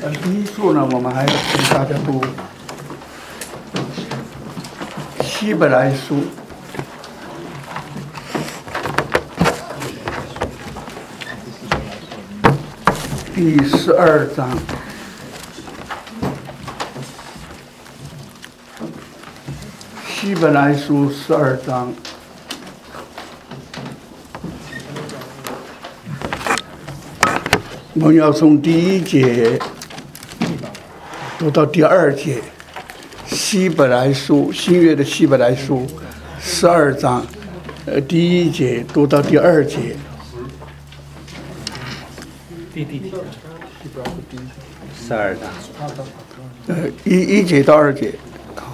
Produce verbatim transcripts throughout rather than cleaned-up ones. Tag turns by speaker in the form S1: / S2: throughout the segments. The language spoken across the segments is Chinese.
S1: 呃，第一处呢，我们还请大家读希伯来书第十二章。希伯来书十二章。我们要从第一节读到第二节，希伯来书新约的希伯来书十二章，呃，第一节读到第二节。
S2: 第第十二章，
S1: 呃，一一节到二节。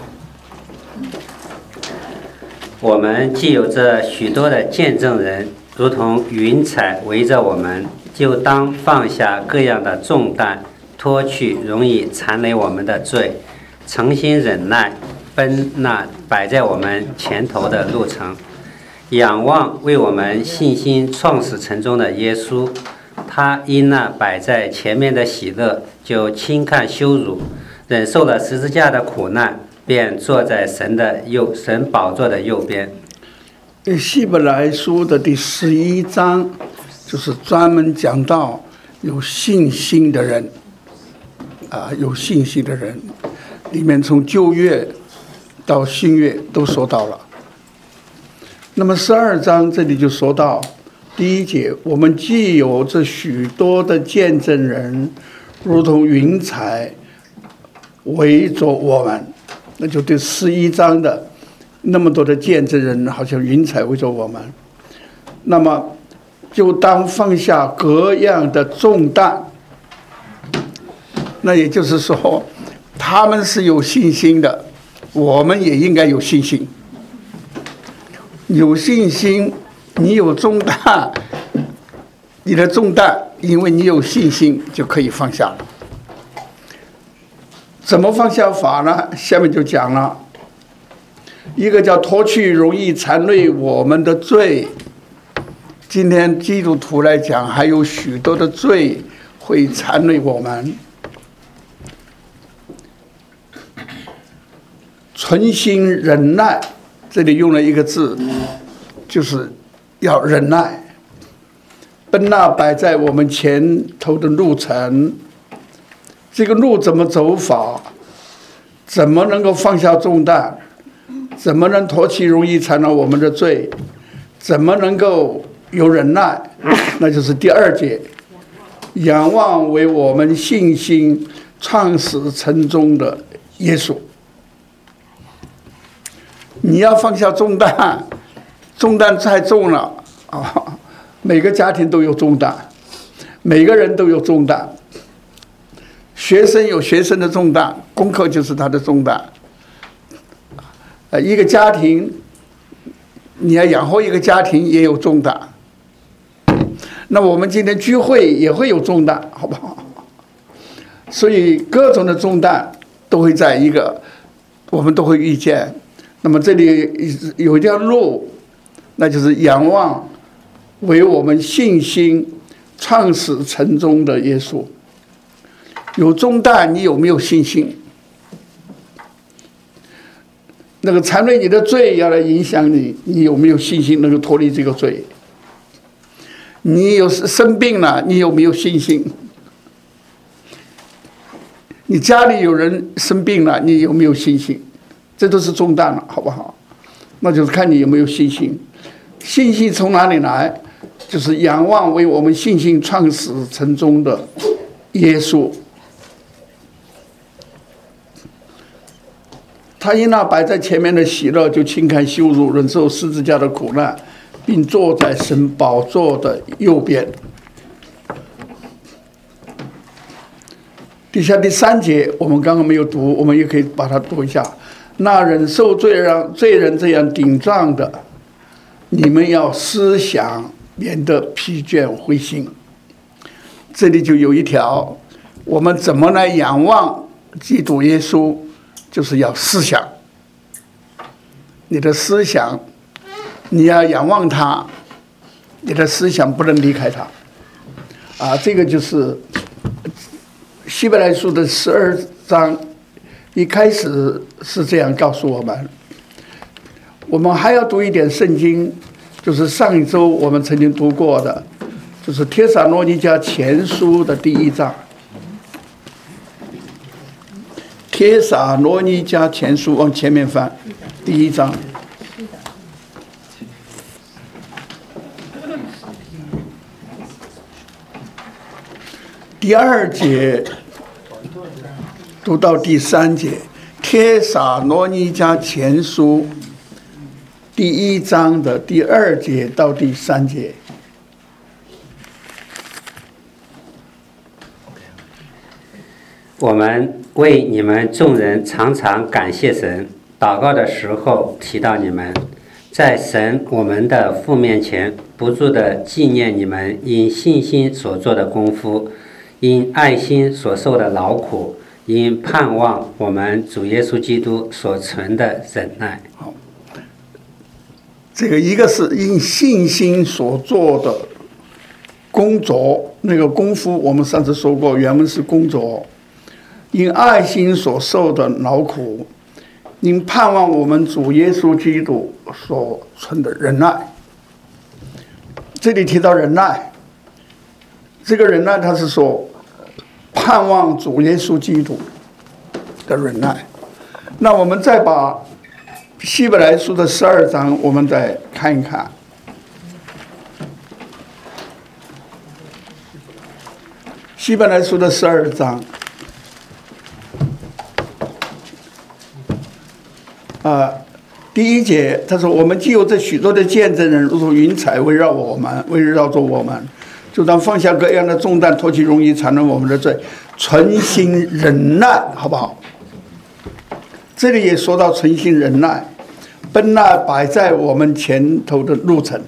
S2: 我们既有这许多的见证人，如同云彩围着我们，就当放下各样的重担，脱去容易缠累我们的罪，诚心忍耐，奔那摆在我们前头的路程，仰望为我们信心创始成终的耶稣。他因那摆在前面的喜乐，就轻看羞辱，忍受了十字架的苦难，便坐在神的右神宝座的右边。
S1: 希伯来书的第十一章就是专门讲到有信心的人啊，有信心的人，里面从旧约到新约都说到了。那么十二章这里就说到第一节，我们既有这许多的见证人，如同云彩围着我们，那就对十一章的那么多的见证人，好像云彩围着我们，那么就当放下各样的重担。那也就是说，他们是有信心的，我们也应该有信心。有信心，你有重担，你的重担因为你有信心就可以放下了。怎么放下法呢？下面就讲了，一个叫脱去容易缠累我们的罪。今天基督徒来讲，还有许多的罪会缠累我们。存心忍耐，这里用了一个字，就是要忍耐，奔那摆在我们前头的路程。这个路怎么走法？怎么能够放下重担？怎么能脱去容易缠累我们的罪？怎么能够有忍耐？那就是第二节，仰望为我们信心创始成终的耶稣。你要放下重担，重担太重了啊！每个家庭都有重担，每个人都有重担。学生有学生的重担，功课就是他的重担。呃，一个家庭，你要养活一个家庭也有重担。那我们今天聚会也会有重担，好不好？所以各种的重担都会在一个，我们都会遇见。那么这里有一条路，那就是仰望为我们信心创始成终的耶稣。有重担，你有没有信心？那个缠累你的罪要来影响你，你有没有信心能够脱离这个罪？你有生病了，你有没有信心？你家里有人生病了，你有没有信心？这都是重担了，好不好？那就是看你有没有信心。信心从哪里来？就是仰望为我们信心创始成终的耶稣。他因那摆在前面的喜乐，就轻看羞辱，忍受十字架的苦难，并坐在神宝座的右边。底下第三节我们刚刚没有读，我们也可以把它读一下。那忍受罪人罪人这样顶撞的，你们要思想，免得疲倦灰心。这里就有一条，我们怎么来仰望基督耶稣，就是要思想。你的思想，你要仰望他，你的思想不能离开他。啊，这个就是希伯来书的十二章一开始是这样告诉我们。我们还要读一点圣经，就是上一周我们曾经读过的，就是帖撒罗尼迦前书的第一章。帖撒罗尼迦前书往前面翻，第一章。第二节读到第三节，帖撒罗尼迦前书第一章的第二节到第三节。
S2: 我们为你们众人常常感谢神，祷告的时候提到你们，在神我们的父面前不住地纪念你们因信心所做的功夫，因爱心所受的劳苦，因盼望我们主耶稣基督所存的忍耐。
S1: 好，这个一个是因信心所做的工作，那个功夫我们上次说过，原文是工作。因爱心所受的劳苦，因盼望我们主耶稣基督所存的忍耐。这里提到忍耐，这个忍耐他是说盼望主耶稣基督的忍耐。那我们再把希伯来书的十二章我们再看一看。希伯来书的十二章啊，第一节他说：“我们既有这许多的见证人，如同云彩围绕我们，围绕着我们，就当放下各样的重担，脱去容易缠论我们的罪，存心忍耐，好不好？”这里也说到存心忍耐，奔那摆在我们前头的路程。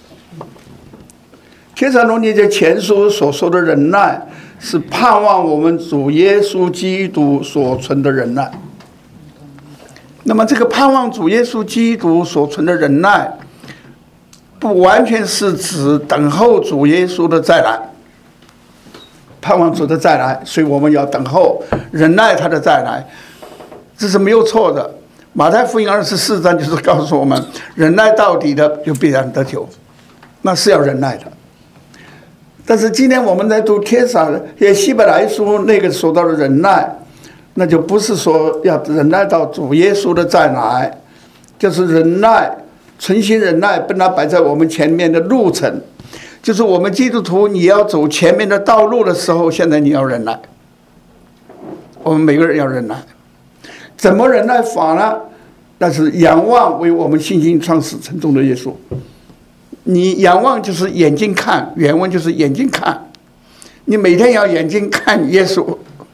S1: 帖撒罗尼迦前书所说的忍耐，是盼望我们主耶稣基督所存的忍耐。那么这个盼望主耶稣基督所存的忍耐，不完全是指等候主耶稣的再来，盼望主的再来，所以我们要等候忍耐他的再来，这是没有错的。马太福音二十四章就是告诉我们，忍耐到底的就必然得救，那是要忍耐的。但是今天我们在读帖撒也希伯来书那个说到的忍耐，那就不是说要忍耐到主耶稣的再来，就是忍耐，存心忍耐，奔那摆在我们前面的路程，就是我们基督徒你要走前面的道路的时候，现在你要忍耐，我们每个人要忍耐。怎么忍耐法呢？那是仰望为我们信心创始成终的耶稣。你仰望就是眼睛看，原文就是眼睛看，你每天要眼睛看耶稣。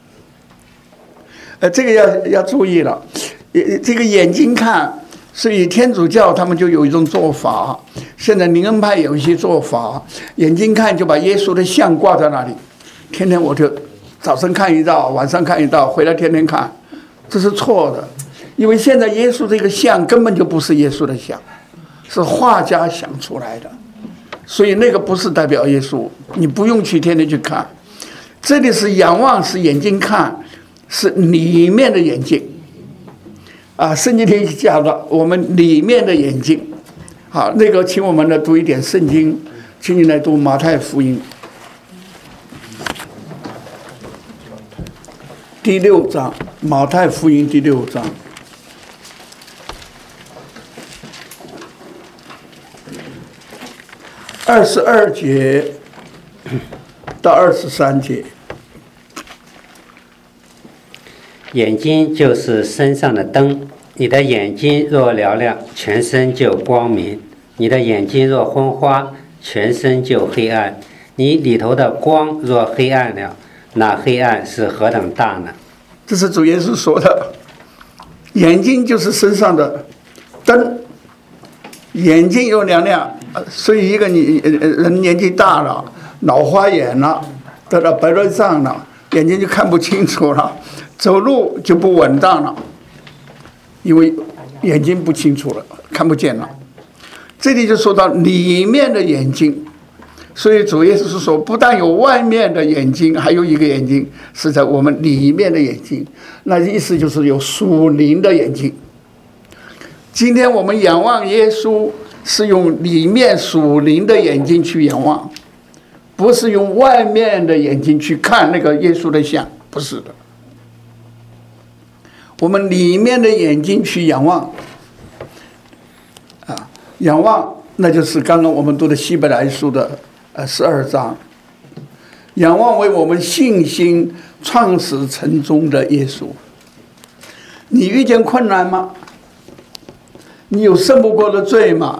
S1: 呃，这个要要注意了，这个眼睛看，所以天主教他们就有一种做法，现在灵恩派有一些做法，眼睛看就把耶稣的像挂在那里，天天我就早晨看一道，晚上看一道，回来天天看，这是错的，因为现在耶稣这个像根本就不是耶稣的像，是画家想出来的，所以那个不是代表耶稣，你不用去天天去看。这里是仰望，是眼睛看，是里面的眼睛啊。圣经里讲的，我们里面的眼睛。好，那个请我们来读一点圣经，请你来读马太福音第六章，马太福音第六章。二十二节到二十三节。
S2: 眼睛就是身上的灯，你的眼睛若嘹亮，全身就光明；你的眼睛若昏花，全身就黑暗。你里头的光若黑暗了，那黑暗是何等大呢？
S1: 这是主耶稣说的，眼睛就是身上的灯，眼睛又亮亮，所以一个你人年纪大了，老花眼了，得了白内障了，眼睛就看不清楚了，走路就不稳当了，因为眼睛不清楚了，看不见了。这里就说到里面的眼睛， 所以主耶稣说，不但有外面的眼睛，还有一个眼睛是在我们里面的眼睛，那意思就是有属灵的眼睛。今天我们仰望耶稣，是用里面属灵的眼睛去仰望，不是用外面的眼睛去看那个耶稣的像，不是的。我们里面的眼睛去仰望，啊，仰望，那就是刚刚我们读的希伯来书的呃十二章，仰望为我们信心创始成终的耶稣。你遇见困难吗？你有胜不过的罪吗？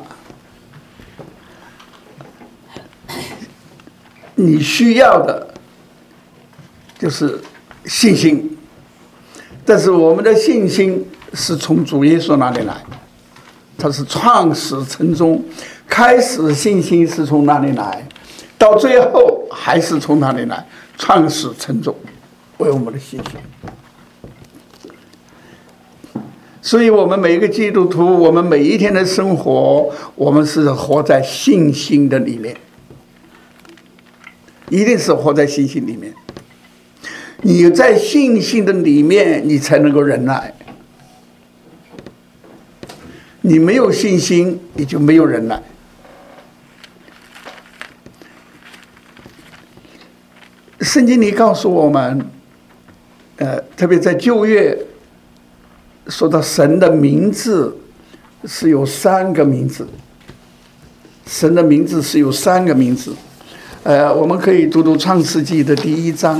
S1: 你需要的就是信心，但是我们的信心是从主耶稣那里来，他是创始成终，开始信心是从哪里来，到最后还是从哪里来，创始成终为我们的信心。所以我们每一个基督徒，我们每一天的生活，我们是活在信心的里面，一定是活在信心里面。你在信心的里面，你才能够忍耐。你没有信心，你就没有忍耐。圣经里告诉我们，呃，特别在旧约说到神的名字是有三个名字，神的名字是有三个名字。呃，我们可以读读创世纪的第一章。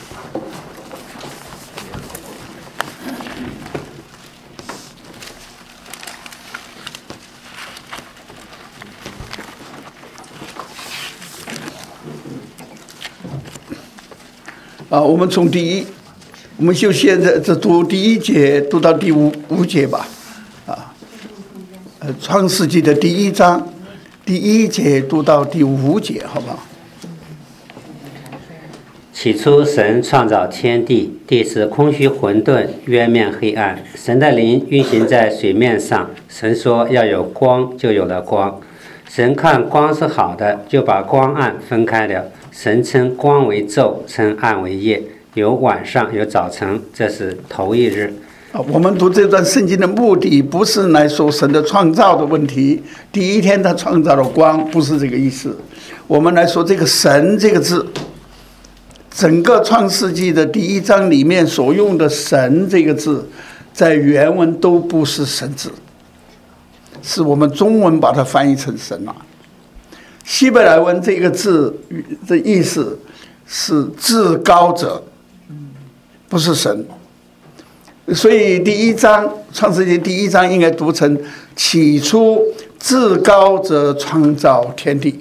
S1: 啊，我们从第一，我们就现在这读第一节读到第五五节吧，啊，呃，创世纪的第一章第一节读到第五节，好不好？
S2: 起初神创造天地，地是空虚混沌，渊面黑暗，神的灵运行在水面上。神说要有光，就有了光。神看光是好的，就把光暗分开了。神称光为昼，称暗为夜，有晚上，有早晨，这是头一日。
S1: 我们读这段圣经的目的不是来说神的创造的问题，第一天他创造了光，不是这个意思。我们来说这个神这个字，整个创世纪的第一章里面所用的神这个字，在原文都不是神字，是我们中文把它翻译成神了。希伯来文这个字的意思是至高者，不是神。所以第一章创世纪第一章应该读成起初至高者创造天地，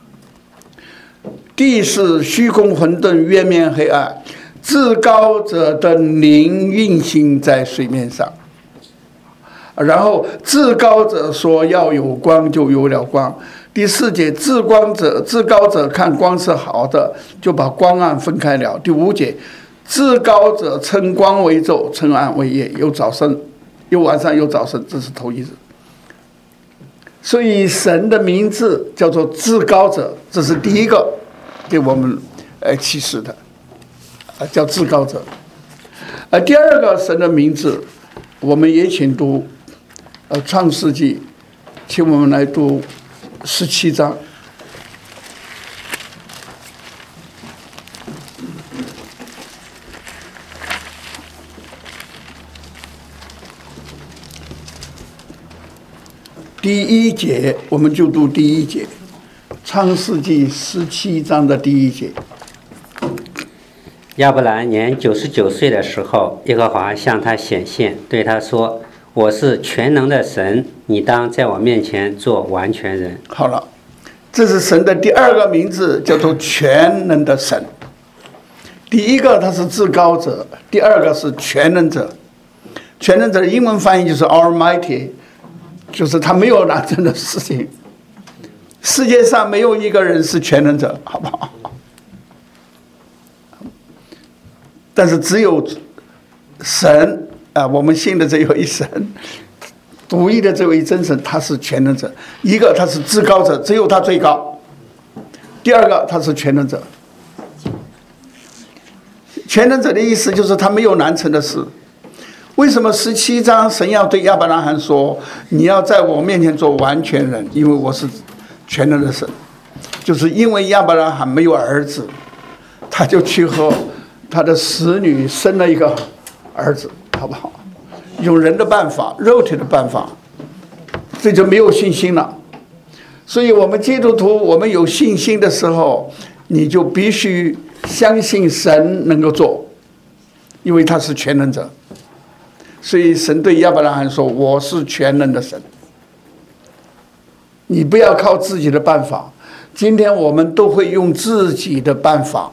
S1: 地是虚空混沌，渊面黑暗，至高者的灵运行在水面上。然后至高者说要有光，就有了光。第四节，至光者至高者看光是好的，就把光暗分开了。第五节，至高者称光为昼，称暗为夜，有早晨有晚上有早晨，这是头一日。所以神的名字叫做至高者，这是第一个给我们呃启示的，呃叫至高者。呃，第二个神的名字，我们也请读呃创世纪，请我们来读十七章。第一节，我们就读第一节，创世纪十七章的第一节。
S2: 亚伯兰年九十九岁的时候，耶和华向他显现，对他说：“我是全能的神，你当在我面前做完全人。”
S1: 好了，这是神的第二个名字，叫做全能的神。第一个他是至高者，第二个是全能者。全能者的英文翻译就是 Almighty， 就是他没有难成的事情。世界上没有一个人是全能者，好不好？但是只有神啊，我们信的这有一神，独一的这位真神，他是全能者。一个他是至高者，只有他最高。 第二个，他是全能者。全能者的意思就是他没有难成的事。为什么十七章神要对亚伯拉罕说：“你要在我面前做完全人，因为我是全能的神。”就是因为亚伯拉罕没有儿子，他就去和他的使女生了一个儿子，好不好？用人的办法，肉体的办法，这就没有信心了。所以我们基督徒，我们有信心的时候，你就必须相信神能够做，因为他是全能者。所以神对亚伯拉罕说：“我是全能的神，你不要靠自己的办法。”今天我们都会用自己的办法，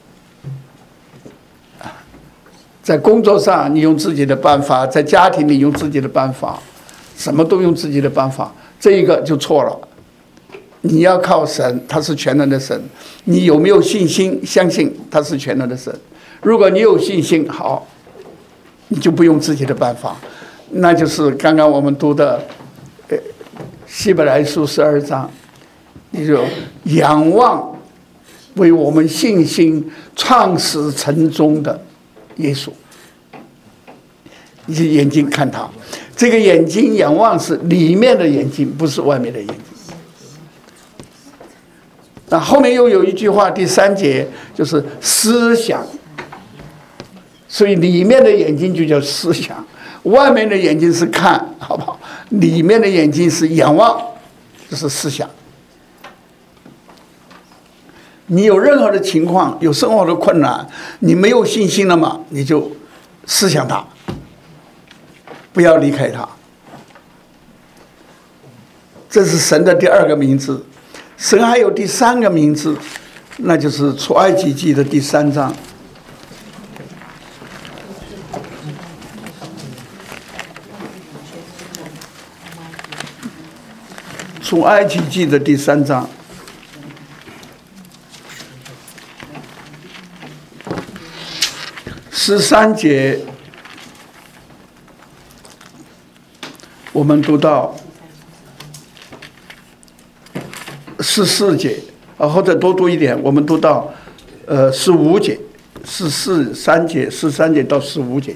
S1: 在工作上你用自己的办法，在家庭里用自己的办法，什么都用自己的办法，这一个就错了。你要靠神，他是全能的神。你有没有信心相信他是全能的神？如果你有信心，好，你就不用自己的办法，那就是刚刚我们读的呃希伯来书十二章，你就仰望为我们信心创始成终的耶稣，你的眼睛看他，这个眼睛仰望是里面的眼睛，不是外面的眼睛。那后面又有一句话，第三节就是思想，所以里面的眼睛就叫思想，外面的眼睛是看，好不好？里面的眼睛是仰望，就是思想。你有任何的情况，有生活的困难，你没有信心了嘛，你就思想它，不要离开它。这是神的第二个名字。神还有第三个名字，那就是出埃及记的第三章。出埃及记的第三章。十三节，我们读到十四节，啊，或者多读一点，我们读到呃十五节，十四三节，十三节到十五节。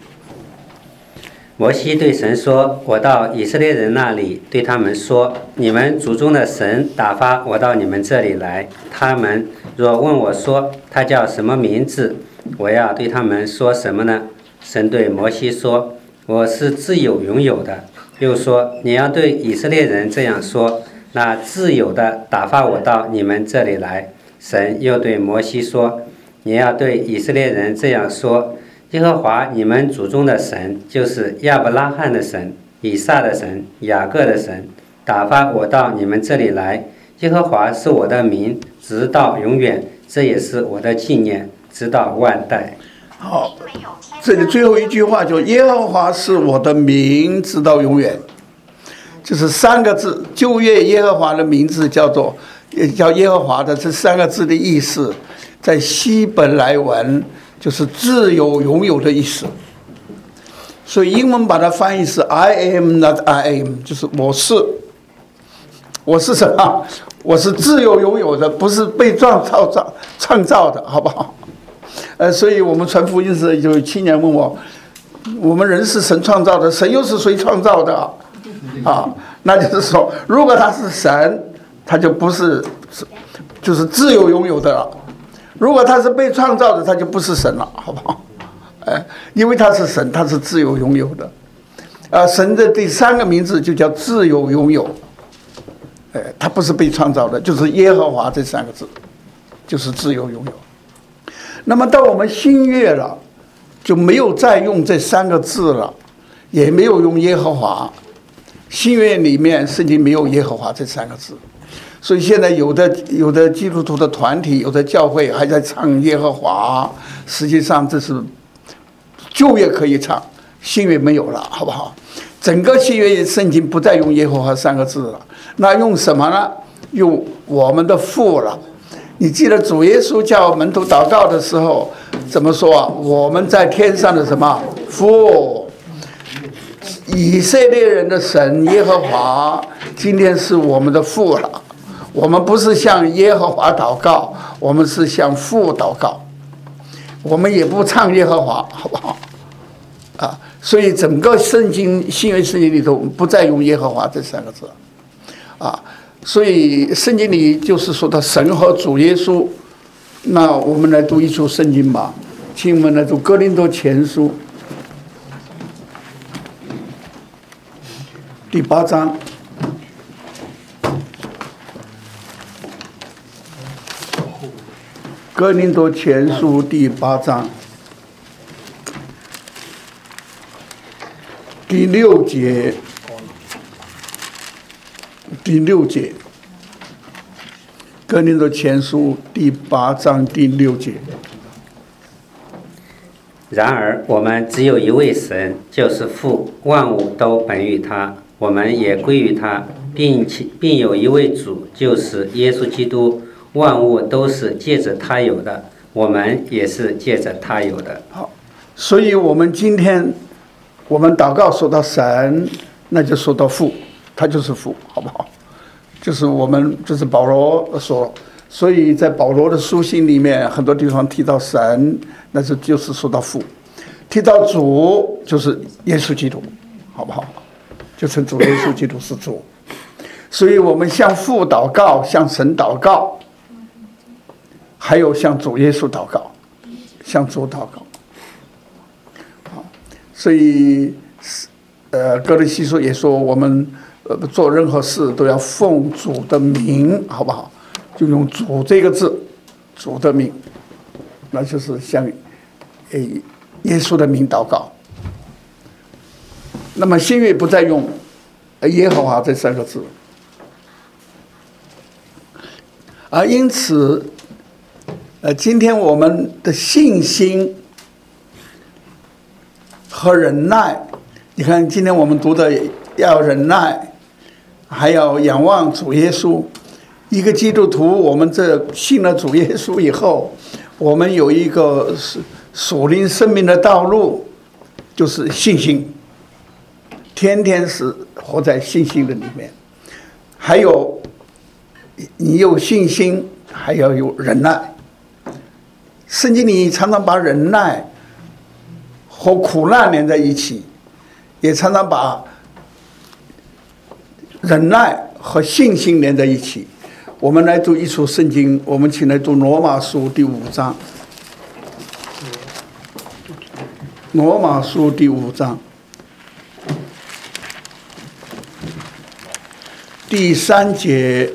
S2: 摩西对神说：“我到以色列人那里，对他们说：你们祖宗的神打发我到你们这里来。他们若问我说他叫什么名字，我要对他们说什么呢？”神对摩西说：“我是自有永有的。”又说：“你要对以色列人这样说：那自有的打发我到你们这里来。”神又对摩西说：“你要对以色列人这样说：耶和华你们祖宗的神，就是亚伯拉罕的神、以撒的神、雅各的神，打发我到你们这里来。耶和华是我的名，直到永远，这也是我的纪念，直到万代。”
S1: 好，这里最后一句话就耶和华是我的名，直到永远，就是三个字。旧约耶和华的名字叫做叫耶和华的这三个字的意思，在希伯来文就是自有永有的意思。所以英文把它翻译是 I am not I am， 就是我是，我是什么？我是自由拥有的，不是被创造造创造的，好不好？呃，所以我们传福音时，有青年问我，我们人是神创造的，神又是谁创造的啊？啊，那就是说，如果他是神，他就不是，就是自由拥有的了；如果他是被创造的，他就不是神了，好不好？哎，因为他是神，他是自由拥有的。啊，神的第三个名字就叫自由拥有。哎，他不是被创造的，就是耶和华这三个字，就是自由拥有。那么到我们新约了，就没有再用这三个字了，也没有用耶和华。新约里面圣经没有耶和华这三个字，所以现在有的有的基督徒的团体，有的教会还在唱耶和华，实际上这是旧约可以唱，新约没有了，好不好？整个新约圣经不再用耶和华三个字了，那用什么呢？用我们的父了。你记得主耶稣叫门徒祷告的时候怎么说啊？我们在天上的什么父，以色列人的神耶和华，今天是我们的父了。 我们不是向耶和华祷告，我们是向父祷告。我们也不唱耶和华，好不好？啊，所以整个圣经新约圣经里头不再用耶和华这三个字，啊，所以圣经里就是说到神和主耶稣。那我们来读一处圣经吧，请我们来读哥林多前书第八章。哥林多前书第八章第六节，第六节，哥林多前书第八章第六节。
S2: 然而我们只有一位神，就是父，万物都本于他，我们也归于他，并且并有一位主，就是耶稣基督，万物都是借着他有的，我们也是借着他有的。
S1: 好，所以我们今天我们祷告说到神，那就说到父，他就是父，好不好？就是我们，这是保罗说，所以在保罗的书信里面，很多地方提到神，那是就是说到父；提到主，就是耶稣基督，好不好？就称主耶稣基督是主。所以我们向父祷告，向神祷告，还有向主耶稣祷告，向主祷告。好，所以，呃，哥林西书也说，我们呃做任何事都要奉主的名，好不好？就用主这个字，主的名，那就是向诶耶稣的名祷告。那么新约不再用耶和华这三个字，而因此，呃，今天我们的信心和忍耐，你看今天我们读的要忍耐，还要仰望主耶稣。一个基督徒，我们这信了主耶稣以后，我们有一个属灵生命的道路，就是信心，天天是活在信心的里面。还有，你有信心，还要有忍耐。圣经里常常把忍耐和苦难连在一起，也常常把忍耐和信心连在一起。我们来读一处圣经，我们请来读罗马书第五章。罗马书第五章第三节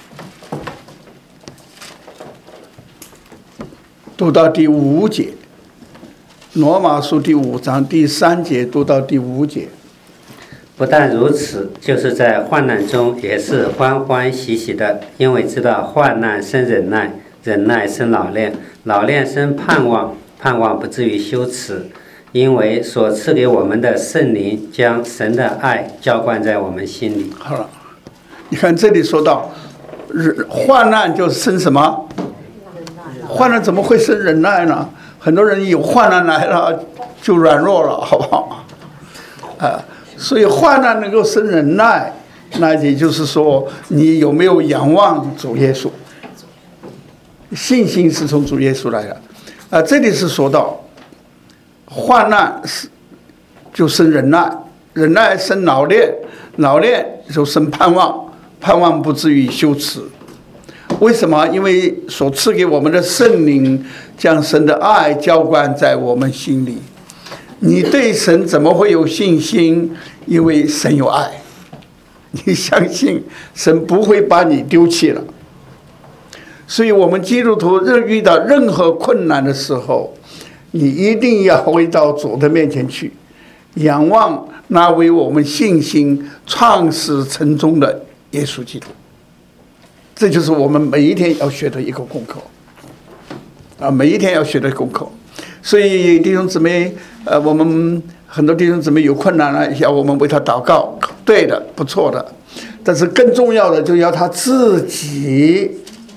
S1: 读到第五节。罗马书第五章第三节读到第五节。
S2: 不但如此，就是在患难中也是欢欢喜喜的，因为知道患难生忍耐，忍耐生老练，老练生盼望，盼望不至于羞耻，因为所赐给我们的圣灵将神的爱浇灌在我们心里。
S1: 好了，你看这里说到患难就生什么？患难怎么会生忍耐呢？很多人有患难来了就软弱了，好不好？啊。所以患难能够生忍耐，那也就是说你有没有仰望主耶稣，信心是从主耶稣来的。啊，这里是说到患难是就生忍耐，忍耐生老练，老练就生盼望，盼望不至于羞耻。为什么？因为所赐给我们的圣灵将神的爱浇灌在我们心里。你对神怎么会有信心？因为神有爱，你相信神不会把你丢弃了。所以我们基督徒遇到任何困难的时候，你一定要回到主的面前去，仰望那为我们信心创始成终的耶稣基督。这就是我们每一天要学的一个功课啊，每一天要学的功课。所以弟兄姊妹，呃，我们很多弟兄姊妹有困难了，要我们为他祷告，对的，不错的。但是更重要的，就要他自己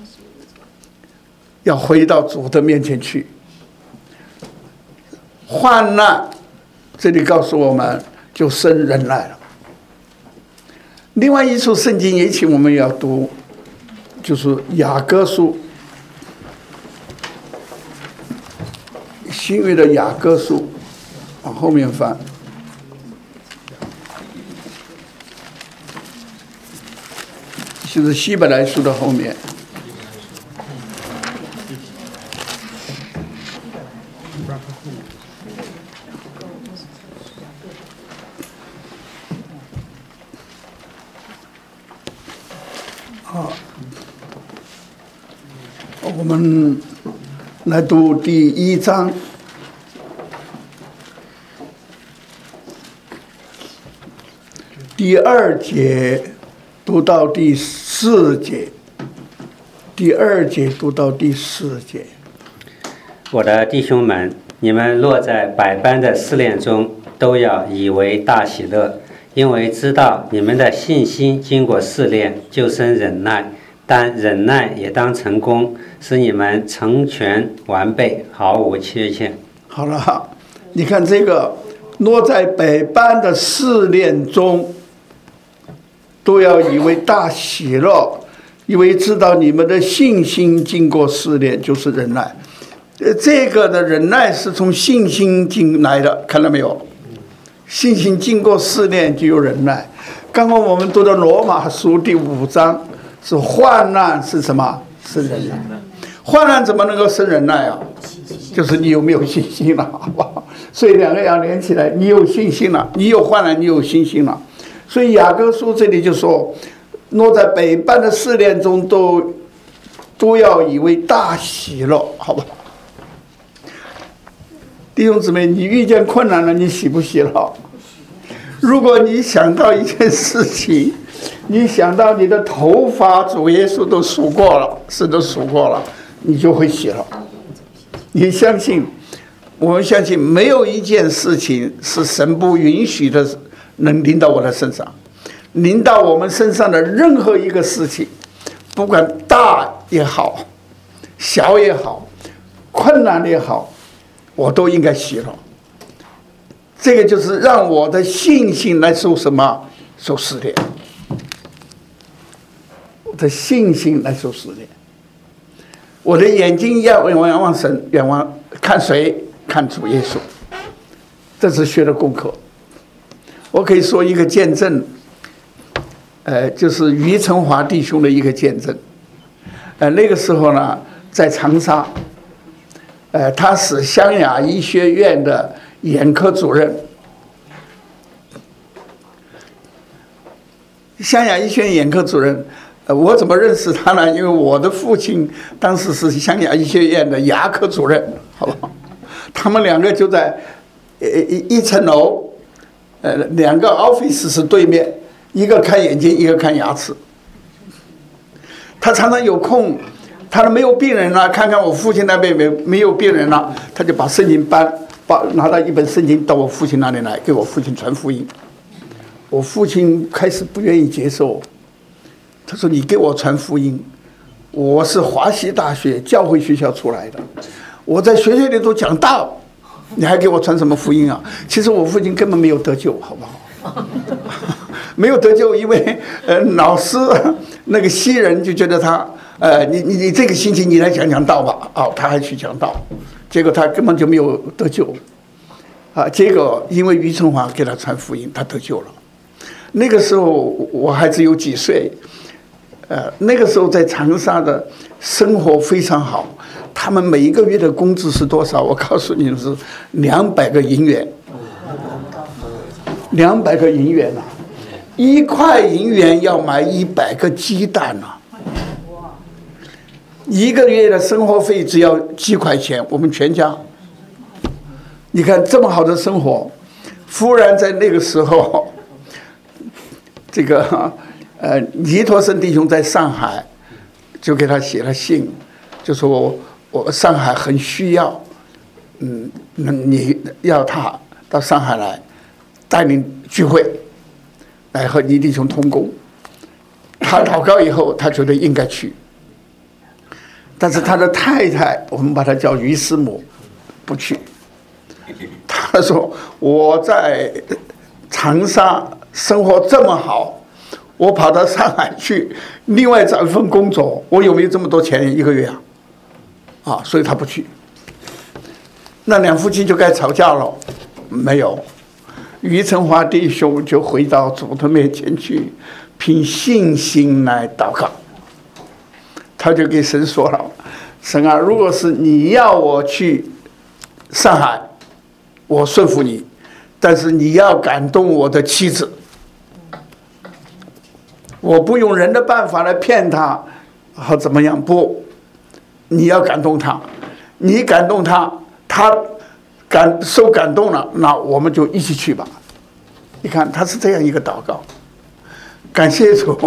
S1: 要回到主的面前去。患难，这里告诉我们，就生忍耐了。另外一处圣经也请我们要读， 就是雅各书，新约的雅各书，往后面翻。就是希伯来书的后面。好，我们来读第一章。第二节读到第四节，第二节读到第四节。
S2: 我的弟兄们，你们落在百般的试炼中，都要以为大喜乐，因为知道你们的信心经过试炼，就生忍耐，但忍耐也当成功，使你们成全完备，毫无缺陷。
S1: 好了，你看这个落在百般的试炼中，都要以为大喜乐，因为知道你们的信心经过试炼，就是忍耐。呃，这个的忍耐是从信心进来的，看到没有？信心经过试炼就有忍耐。刚刚我们读的罗马书第五章是患难是什么？是忍耐。患难怎么能够生忍耐啊？就是你有没有信心了，好不好？所以两个要连起来，你有信心了，你有患难，你有信心了。所以雅各书这里就说，落在百般的试炼中都都要以为大喜乐，好不好？弟兄姊妹，你遇见困难了，你喜不喜乐？如果你想到一件事情，你想到你的头发主耶稣都数过了，是都数过了，你就会喜乐。你相信，我们相信没有一件事情是神不允许的能临到我的身上。临到我们身上的任何一个事情，不管大也好，小也好，困难也好，我都应该喜乐。这个就是让我的信心来受什么？受试炼。我的信心来受试炼。我的眼睛要仰望神，仰望看谁？看主耶稣。这是学的功课。我可以说一个见证，呃，就是于成华弟兄的一个见证。呃，那个时候呢，在长沙，呃，他是湘雅医学院的眼科主任。湘雅医学院眼科主任，呃，我怎么认识他呢？因为我的父亲当时是湘雅医学院的牙科主任，好不好？他们两个就在一一层楼，呃，两个 office 是对面，一个看眼睛，一个看牙齿。他常常有空，他说没有病人了，看看我父亲那边没没有病人了，他就把圣经搬，把拿到一本圣经到我父亲那里来，给我父亲传福音。我父亲开始不愿意接受，他说：“你给我传福音，我是华西大学教会学校出来的，我在学校里都讲道，你还给我传什么福音啊？”其实我父亲根本没有得救，好不好？没有得救，因为呃，老师那个西人就觉得他，呃，你你你这个星期你来讲讲道吧，哦，他还去讲道，结果他根本就没有得救，啊，结果因为于成华给他传福音，他得救了。那个时候我还只有几岁，呃，那个时候在长沙的生活非常好，他们每一个月的工资是多少？我告诉你们是两百个银元，两百个银元啊！一块银元要买一百个鸡蛋啊！一个月的生活费只要几块钱，我们全家。你看这么好的生活，忽然在那个时候，这个呃尼托森弟兄在上海，就给他写了信，就说我我上海很需要，嗯，你要他到上海来带领聚会。来和倪弟兄同工，他祷告以后，他觉得应该去，但是他的太太，我们把她叫于师母，不去。他说：“我在长沙生活这么好， 我跑到上海去，另外找一份工作，我有没有这么多钱一个月啊？啊，所以他不去。那两夫妻就该吵架了，没有。于成华弟兄就回到主的面前去，凭信心来祷告。他就给神说了：“神啊，如果是你要我去上海，我顺服你，但是你要感动我的妻子。我不用人的办法来骗他，和怎么样？不，你要感动他，你感动他，他感受感动了，那我们就一起去吧。”你看，他是这样一个祷告，感谢主。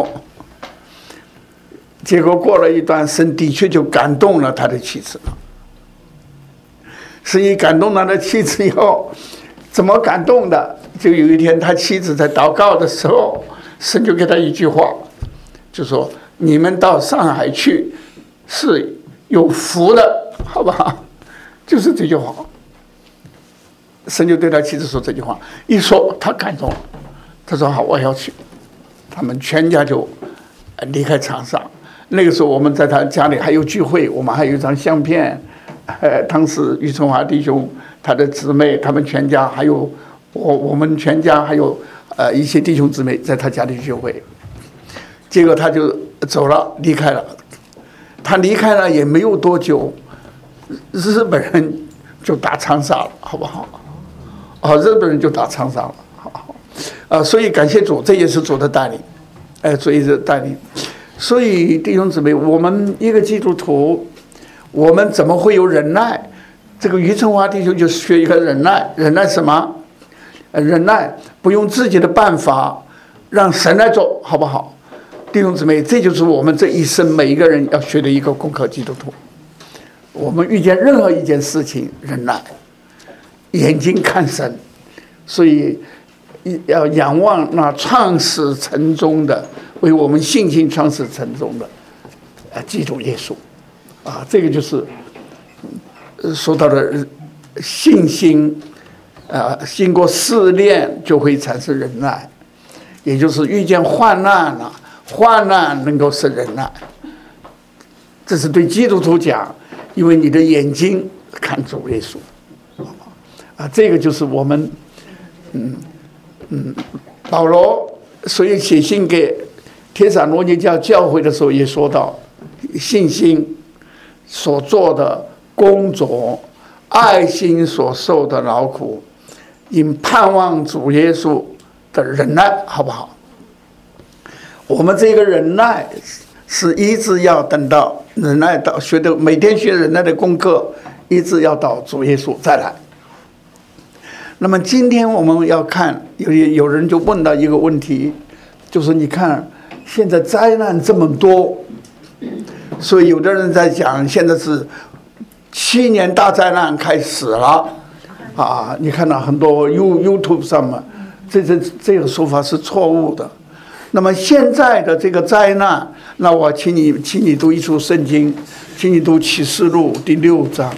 S1: 结果过了一段，神的确就感动了他的妻子了。神一感动他的妻子以后，怎么感动的？就有一天，他妻子在祷告的时候，神就给他一句话，就说：“你们到上海去是有福的，好不好？”就是这句话。神就对他妻子说这句话，一说他感动了，他说：“好，我要去。”他们全家就离开长沙。那个时候我们在他家里还有聚会，我们还有一张相片。呃，当时于成华弟兄、他的姊妹、他们全家，还有我，我们全家还有呃一些弟兄姊妹在他家里聚会。结果他就走了，离开了。他离开了也没有多久，日本人就打长沙了，好不好？啊，日本人就打长沙了，好好。啊，所以感谢主，这也是主的带领，哎，主也是带领。所以弟兄姊妹，我们一个基督徒，我们怎么会有忍耐？这个于成华弟兄就学一个忍耐，忍耐什么？忍耐不用自己的办法，让神来做，好不好？弟兄姊妹，这就是我们这一生每一个人要学的一个功课。基督徒，我们遇见任何一件事情，忍耐，眼睛看神，所以要仰望那创始成终的，为我们信心创始成终的，啊，基督耶稣，啊，这个就是说到的信心，啊，经过试炼就会产生忍耐，也就是遇见患难了，患难能够生忍耐。这是对基督徒讲，因为你的眼睛看主耶稣，啊，这个就是我们，嗯嗯，保罗所以写信给帖撒罗尼迦教会的时候也说到，信心所做的工作，爱心所受的劳苦，因盼望主耶稣的忍耐，好不好？我们这个忍耐是一直要等到忍耐到学的每天学忍耐的功课，一直要到主耶稣再来。那么今天我们要看，有有人就问到一个问题，就是你看现在灾难这么多，所以有的人在讲现在是七年大灾难开始了啊！你看到很多 YouTube 上面，这这这个说法是错误的。那么现在的这个灾难，那我请你请你读一处圣经，请你读启示录第六章。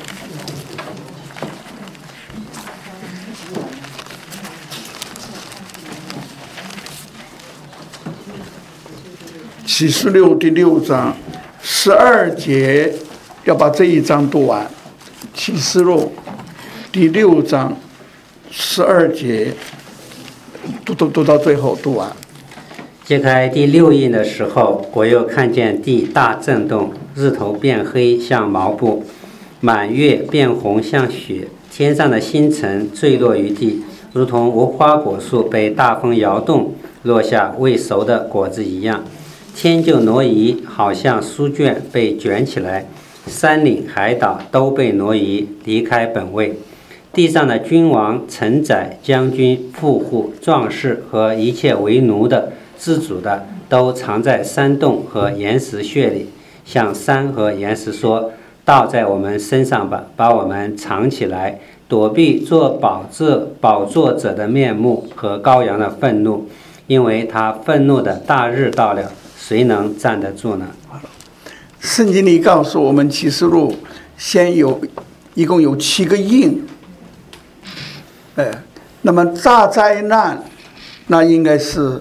S1: 启示录第六章十二节，要把这一章读完。启示录第六章十二节，读读读到最后，读完。
S2: 揭开第六印的时候，我又看见地大震动，日头变黑像毛布，满月变红像雪，天上的星辰坠落于地，如同无花果树被大风摇动落下未熟的果子一样。天就挪移，好像书卷被卷起来，山岭海岛都被挪移，离开本位。地上的君王、臣宰、将军、富户、壮士和一切为奴的、自主的，都藏在山洞和岩石穴里，向山和岩石说：“倒在我们身上吧，把我们藏起来，躲避做宝座宝座者的面目和羔羊的愤怒，因为他愤怒的大日到了。”谁能站得住呢？
S1: 圣经里告诉我们，启示录先有一共有七个印，哎，那么大灾难，那应该是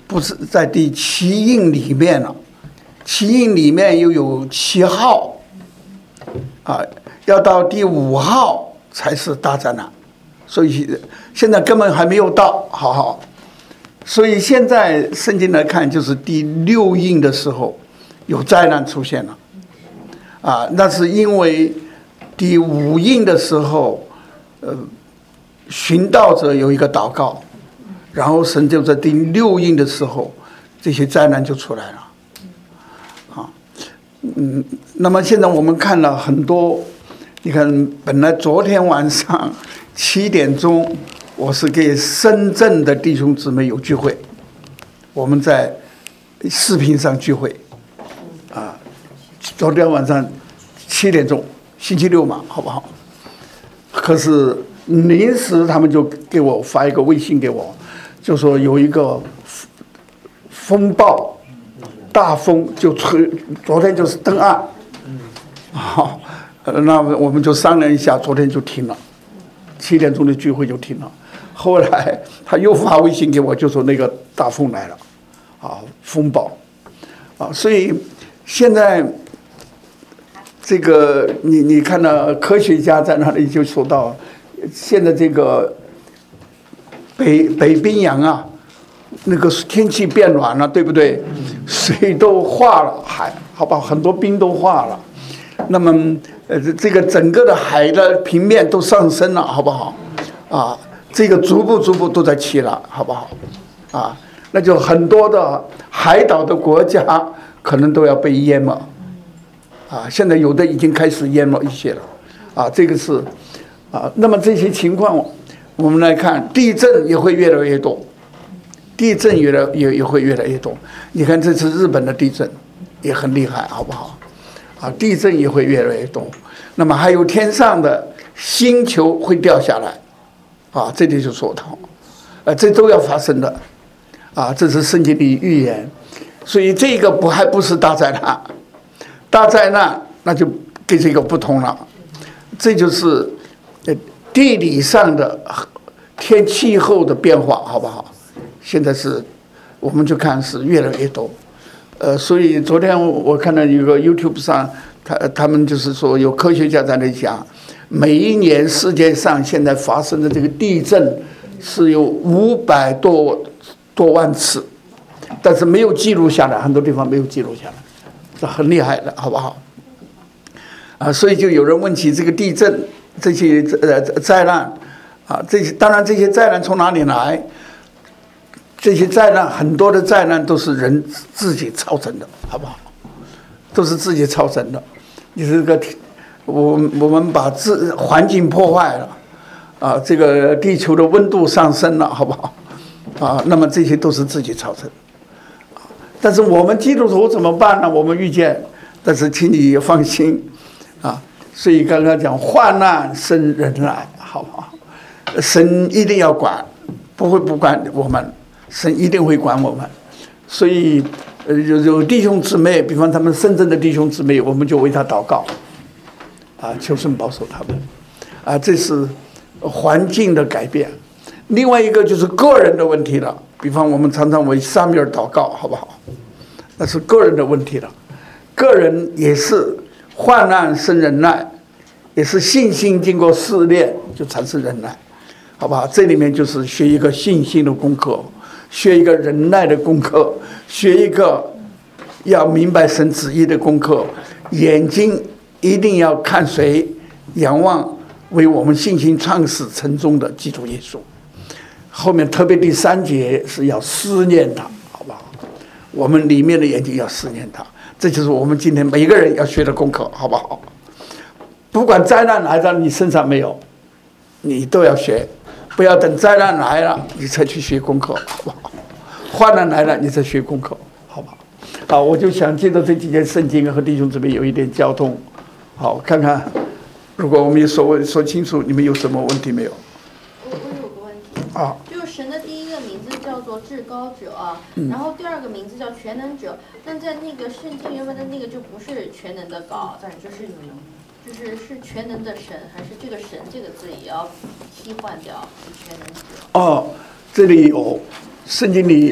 S1: 不是在第七印里面了，七印里面又有七号，啊，要到第五号才是大灾难，所以现在根本还没有到，好好。所以现在圣经来看，就是第六印的时候有灾难出现了，啊，那是因为第五印的时候，呃，寻道者有一个祷告，然后神就在第六印的时候，这些灾难就出来了，啊，嗯，那么现在我们看了很多，你看，本来昨天晚上七点钟。我是给深圳的弟兄姊妹有聚会，我们在视频上聚会，啊，昨天晚上七点钟，星期六嘛，好不好？可是临时他们就给我发一个微信给我，就说有一个风暴，大风就吹，昨天就是登岸，好，那我们就商量一下，昨天就停了，七点钟的聚会就停了。后来他又发微信给我，就说那个大风来了，啊，风暴，啊，所以现在这个你你看到科学家在那里就说到，现在这个北北冰洋啊，那个天气变暖了，对不对？水都化了，海好吧，很多冰都化了，那么呃这个整个的海的平面都上升了，好不好？啊。这个逐步逐步都在起了，好不好？啊，那就很多的海岛的国家可能都要被淹没，啊，现在有的已经开始淹没一些了，啊，这个是，啊，那么这些情况，我们来看，地震也会越来越多，地震越来也也会越来越多。你看这次日本的地震也很厉害，好不好？啊，地震也会越来越多。那么还有天上的星球会掉下来。啊，这里就说到，呃，这都要发生的，啊，这是圣经的预言，所以这个不还不是大灾难，大灾难那就跟这个不同了，这就是呃地理上的天气候的变化，好不好？现在是，我们就看是越来越多，呃，所以昨天我看到有个 YouTube 上，他他们就是说有科学家在那讲。每一年世界上现在发生的这个地震是有五百多多万次，但是没有记录下来，很多地方没有记录下来，这很厉害的，好不好？啊，所以就有人问起这个地震这些呃灾难啊，这些当然这些灾难从哪里来？这些灾难很多的灾难都是人自己造成的，好不好？都是自己造成的，你这个。我我们把自环境破坏了，啊，这个地球的温度上升了，好不好？啊，那么这些都是自己造成的。但是我们基督徒怎么办呢？我们遇见，但是请你放心，啊，所以刚刚讲患难生忍耐，好不好？神一定要管，不会不管我们，神一定会管我们。所以，呃，有有弟兄姊妹，比方他们深圳的弟兄姊妹，我们就为他祷告。啊，求神保守他们，啊，这是环境的改变。另外一个就是个人的问题了，比方我们常常为撒母耳祷告，好不好？那是个人的问题了，个人也是患难生忍耐，也是信心经过试炼就产生忍耐，好不好？这里面就是学一个信心的功课，学一个忍耐的功课，学一个要明白神旨意的功课，眼睛。一定要看谁，仰望为我们信心创始成终的基督耶稣。后面特别第三节是要思念他，好不好？我们里面的眼睛要思念他，这就是我们今天每个人要学的功课，好不好？不管灾难来到你身上没有，你都要学，不要等灾难来了你才去学功课，好不好？患难来了你才学功课，好不好？好，我就想借着这几件圣经和弟兄姊妹有一点交通。好，看看，如果我们说问说清楚，你们有什么问题没有？
S3: 我我有个问题
S1: 啊，
S3: 就是神的第一个名字叫做至高者啊，嗯、然后第二个名字叫全能者，但在那个圣经原文的那个就不是全能的高，但就是就是是全能的神，还是这个神这个字也要替换掉，是全能者？
S1: 哦，这里有圣经里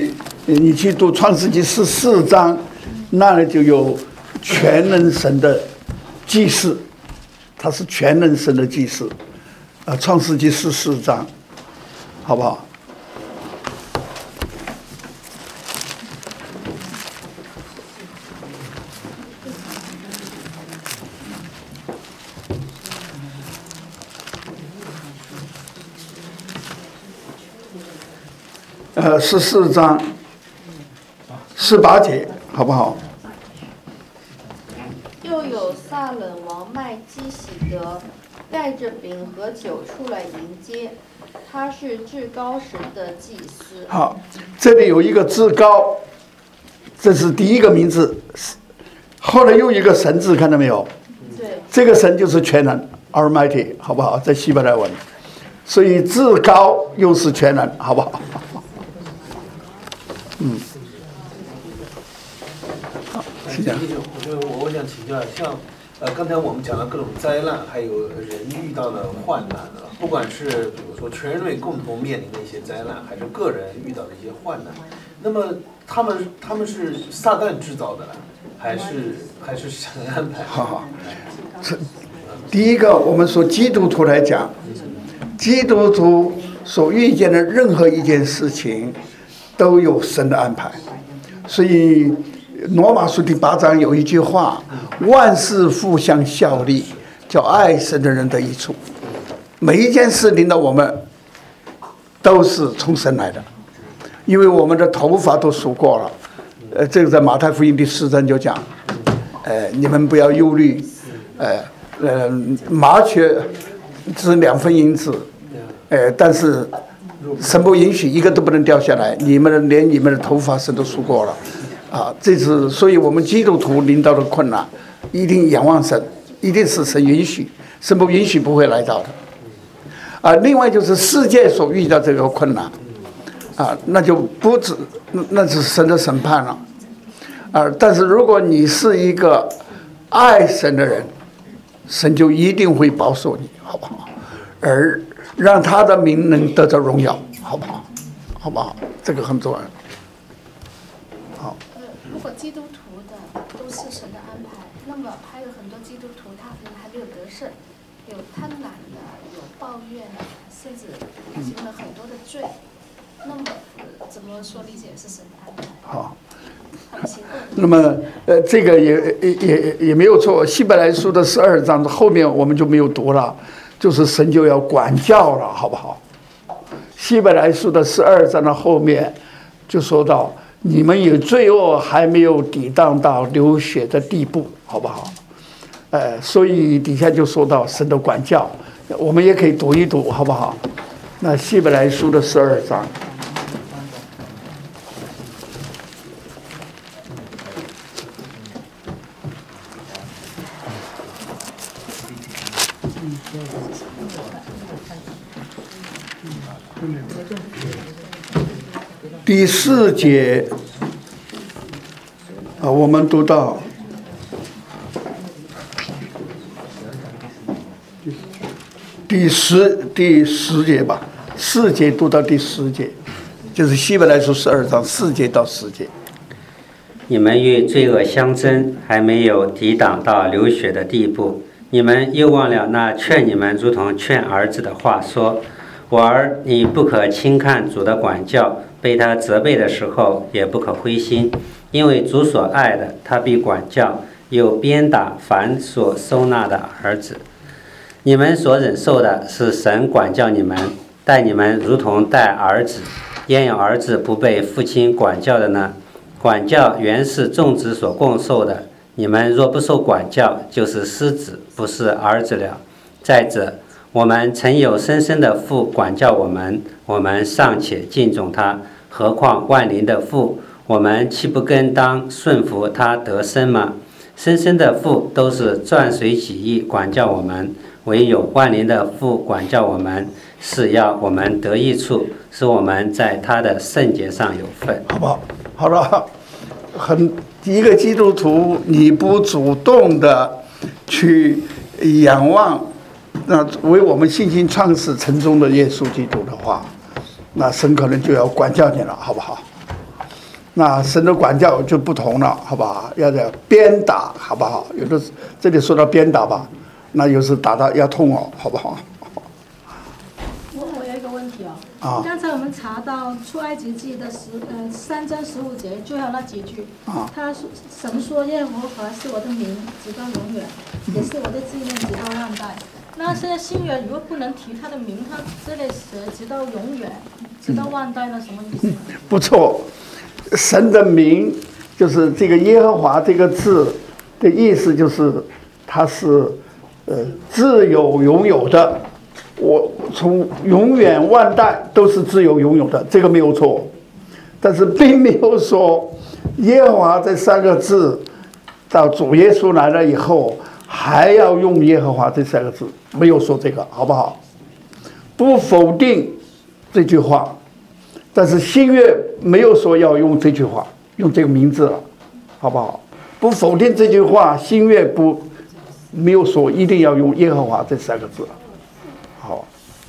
S1: 你去读创世纪十四章，那里就有全能神的祭司，他是全能神的祭司，啊，创世纪十四章，好不好？呃，十四章十八节，好不好？
S3: 又有撒冷王麦基洗德带着饼和酒出来迎接，他是至高神的祭司。
S1: 好，这里有一个至高，这是第一个名字，后来又一个神字，看到没有？
S3: 对，
S1: 这个神就是全能 ，Almighty， 好不好？在希伯来文，所以至高又是全能，好不好？嗯，好，是这样。
S4: 我就我我想请教，像呃刚才我们讲了各种灾难，还有人遇到的患难啊，不管是比如说全人类共同面临的一些灾难，还是个人遇到的一些患难，那么他们他们是撒旦制造的，还是还是神安排的？
S1: 好好，这第一个，我们说基督徒来讲，基督徒所遇见的任何一件事情，都有神的安排。所以罗马书第八章有一句话：万事互相效力，叫爱神的人得益处。每一件事临到我们，都是从神来的，因为我们的头发都数过了。呃，这个在马太福音第四章就讲，呃，你们不要忧虑，呃呃，麻雀是两分银子，呃，但是神不允许一个都不能掉下来，你们的连你们的头发神都数过了，啊，这是所以我们基督徒临到的困难，一定仰望神，一定是神允许，神不允许不会来到的。啊，另外就是世界所遇到这个困难，啊，那就不止，那是神的审判了，啊，但是如果你是一个爱神的人，神就一定会保守你，好不好？而让他的名能得到荣耀，好不好？好不好？这个很重要。好。
S5: 呃，如果基督徒的都是神的安排，那么还有很多基督徒他可能还没有得胜，有贪婪的，有抱怨的，甚至行了很多的罪。那么、呃、怎么说理解是神的安排？
S1: 好。那么，呃，这个也也也也没有错。希伯来书的十二章后面我们就没有读了，就是神就要管教了，好不好？希伯来书的十二章的后面就说到，你们有罪恶还没有抵挡到流血的地步，好不好？呃，所以底下就说到神的管教，我们也可以读一读，好不好？那希伯来书的十二章。第四节啊，我们读到第十第十节吧，四节读到第十节，就是希伯来书十二章四节到十节。
S2: 你们与罪恶相争，还没有抵挡到流血的地步。你们又忘了那劝你们如同劝儿子的话，说：“我儿，你不可轻看主的管教，被他责备的时候，也不可灰心，因为主所爱的，他必管教，又鞭打凡所收纳的儿子。你们所忍受的是神管教你们，待你们如同待儿子。焉有儿子不被父亲管教的呢？管教原是众子所共受的。你们若不受管教，就是失子，不是儿子了。再者，我们曾有生身的父管教我们，我们尚且敬重他，何况万灵的父？我们岂不更当顺服他得生吗？生身的父都是转随己意管教我们，唯有万灵的父管教我们，是要我们得益处，使我们在他的圣洁上有份。
S1: 好不好？好了，很一个基督徒，你不主动的去仰望那为我们信心创始成终的耶稣基督的话，那神可能就要管教你了，好不好？ 那神的管教就不同了，好不好？要叫鞭打，好不好？有的这里说到鞭打吧，那有时打到要痛哦，好不好？
S6: 我我有一个问题哦，
S1: 啊
S6: 刚才我们查到出埃及记的十呃三章十五节，最后那几句，
S1: 啊
S6: 他说神说耶和华是我的名，直到永远，也是我的纪念，直到万代。那现在新约如果不能提他的名，他这里写直到永远，直到万代，那什么意思？
S1: 不错，神的名就是这个耶和华这个字的意思，就是他是呃自有永有的。我从永远万代都是自由拥有的，这个没有错，但是并没有说耶和华这三个字到主耶稣来了以后还要用耶和华这三个字，没有说这个，好不好？不否定这句话，但是新约没有说要用这句话，用这个名字了，好不好？不否定这句话，新约不没有说一定要用耶和华这三个字。好，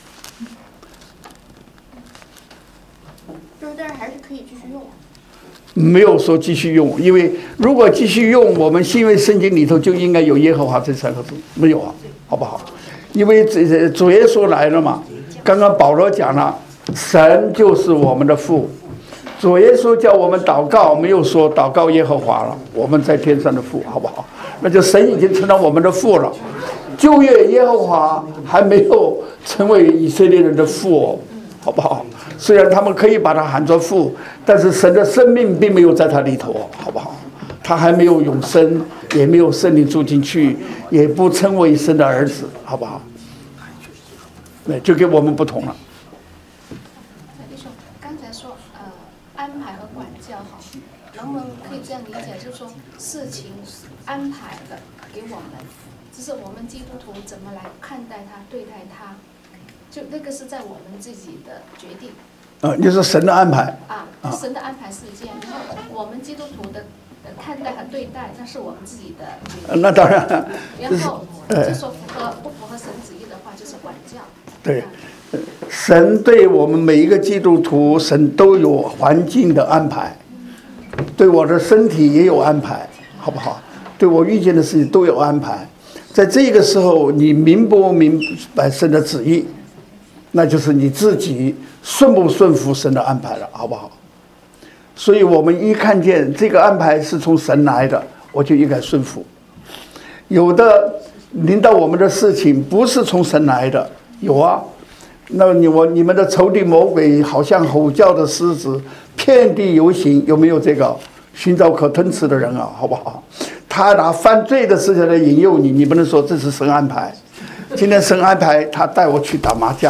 S3: 就是但是还是可以继续用。
S1: 没有说继续用，因为如果继续用，我们新约圣经里头就应该有耶和华这三个字，没有啊，好不好？因为这主耶稣来了嘛，刚刚保罗讲了，神就是我们的父，主耶稣叫我们祷告，没有说祷告耶和华了，我们在天上的父，好不好？那就神已经成了我们的父了。旧约耶和华还没有成为以色列人的父哦，好不好？虽然他们可以把他喊作父，但是神的生命并没有在他里头，好不好？他还没有永生，也没有圣灵住进去，也不称为神的儿子，好不好？那就跟我们不同了。
S5: 弟兄，刚才说呃安排和管教哈，能不能可以这样理解，就是说事情安排的给我们，只是我们基督徒怎么来看待它、对待它，就那个是在我们自己的决定。
S1: 呃，就是神的安排
S5: 啊，神的安排是一件，然后我们基督徒的看待和对待，那是我们自己的决定。
S1: 那当然。
S5: 然后就说符合不符合神旨意的话，就是管教。
S1: 对，神对我们每一个基督徒，神都有环境的安排，对我的身体也有安排，好不好？对我遇见的事情都有安排。在这个时候，你明不明白神的旨意，那就是你自己顺不顺服神的安排了，好不好？所以我们一看见这个安排是从神来的，我就应该顺服。有的临到我们的事情不是从神来的，有啊，那你我你们的仇敌魔鬼好像吼叫的狮子，遍地游行，有没有这个寻找可吞吃的人啊？好不好？他拿犯罪的事情来引诱你，你不能说这是神安排。今天神安排他带我去打麻将，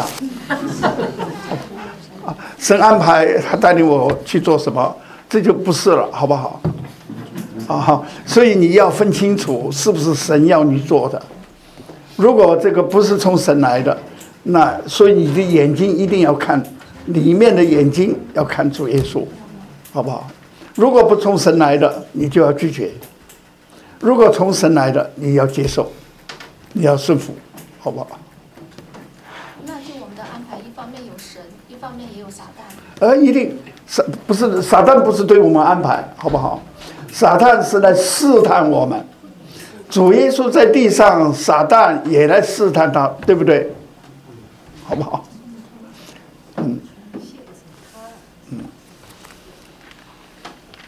S1: 神安排他带领我去做什么，这就不是了，好不好？啊，所以你要分清楚是不是神要你做的。如果这个不是从神来的，那所以你的眼睛一定要看，里面的眼睛要看主耶稣，好不好？如果不从神来的，你就要拒绝；如果从神来的，你要接受，你要顺服，好不好？
S5: 那就我们的安排，一方面有神，一方面也有撒旦。
S1: 呃，一定撒不是撒旦不是对我们安排，好不好？撒旦是来试探我们。主耶稣在地上，撒旦也来试探他，对不对？好不好？嗯，嗯，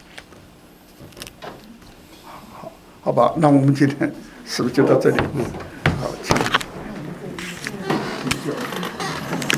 S1: 好，好吧，那我们今天是不是就到这里？嗯。